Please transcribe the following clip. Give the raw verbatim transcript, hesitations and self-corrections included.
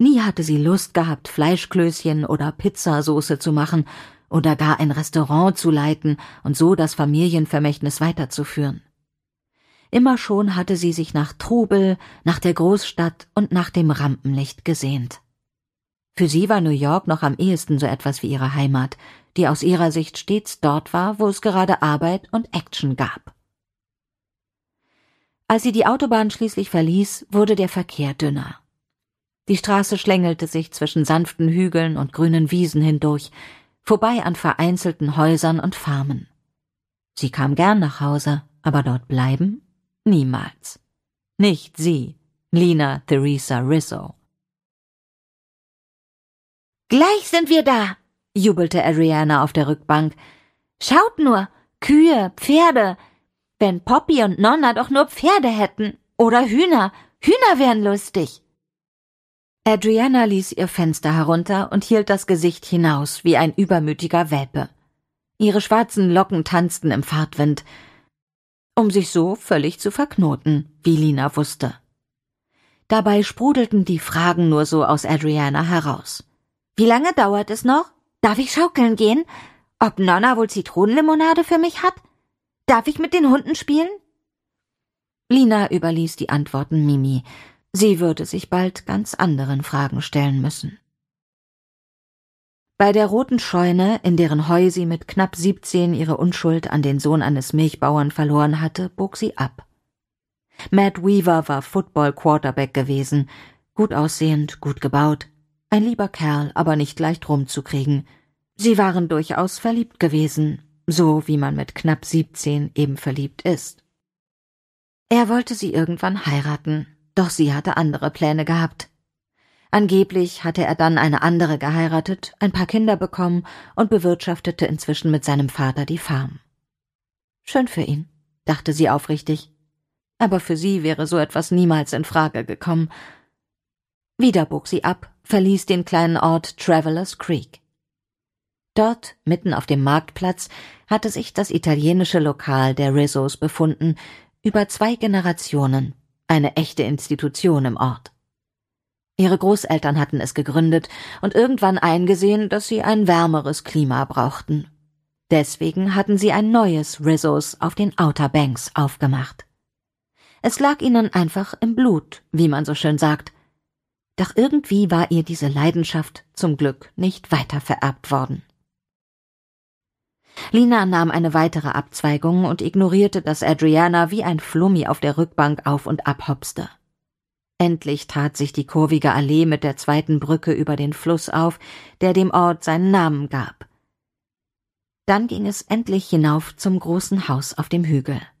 Nie hatte sie Lust gehabt, Fleischklößchen oder Pizzasauce zu machen oder gar ein Restaurant zu leiten und so das Familienvermächtnis weiterzuführen. Immer schon hatte sie sich nach Trubel, nach der Großstadt und nach dem Rampenlicht gesehnt. Für sie war New York noch am ehesten so etwas wie ihre Heimat, die aus ihrer Sicht stets dort war, wo es gerade Arbeit und Action gab. Als sie die Autobahn schließlich verließ, wurde der Verkehr dünner. Die Straße schlängelte sich zwischen sanften Hügeln und grünen Wiesen hindurch, vorbei an vereinzelten Häusern und Farmen. Sie kam gern nach Hause, aber dort bleiben? Niemals. Nicht sie, Lina Theresa Rizzo. »Gleich sind wir da«, jubelte Adriana auf der Rückbank. »Schaut nur, Kühe, Pferde. Wenn Poppy und Nonna doch nur Pferde hätten. Oder Hühner. Hühner wären lustig.« Adriana ließ ihr Fenster herunter und hielt das Gesicht hinaus wie ein übermütiger Welpe. Ihre schwarzen Locken tanzten im Fahrtwind, um sich so völlig zu verknoten, wie Lina wusste. Dabei sprudelten die Fragen nur so aus Adriana heraus. »Wie lange dauert es noch? Darf ich schaukeln gehen? Ob Nonna wohl Zitronenlimonade für mich hat? Darf ich mit den Hunden spielen?« Lina überließ die Antworten Mimi. Sie würde sich bald ganz anderen Fragen stellen müssen. Bei der roten Scheune, in deren Heu sie mit knapp siebzehn ihre Unschuld an den Sohn eines Milchbauern verloren hatte, bog sie ab. Matt Weaver war Football-Quarterback gewesen, gut aussehend, gut gebaut, ein lieber Kerl, aber nicht leicht rumzukriegen. Sie waren durchaus verliebt gewesen, so wie man mit knapp siebzehn eben verliebt ist. Er wollte sie irgendwann heiraten, doch sie hatte andere Pläne gehabt. Angeblich hatte er dann eine andere geheiratet, ein paar Kinder bekommen und bewirtschaftete inzwischen mit seinem Vater die Farm. Schön für ihn, dachte sie aufrichtig. Aber für sie wäre so etwas niemals in Frage gekommen. Wieder bog sie ab, verließ den kleinen Ort Travelers Creek. Dort, mitten auf dem Marktplatz, hatte sich das italienische Lokal der Rizzos befunden, über zwei Generationen, eine echte Institution im Ort. Ihre Großeltern hatten es gegründet und irgendwann eingesehen, dass sie ein wärmeres Klima brauchten. Deswegen hatten sie ein neues Rizzos auf den Outer Banks aufgemacht. Es lag ihnen einfach im Blut, wie man so schön sagt. Doch irgendwie war ihr diese Leidenschaft zum Glück nicht weiter vererbt worden. Lina nahm eine weitere Abzweigung und ignorierte, dass Adriana wie ein Flummi auf der Rückbank auf und ab hopste. Endlich tat sich die kurvige Allee mit der zweiten Brücke über den Fluss auf, der dem Ort seinen Namen gab. Dann ging es endlich hinauf zum großen Haus auf dem Hügel.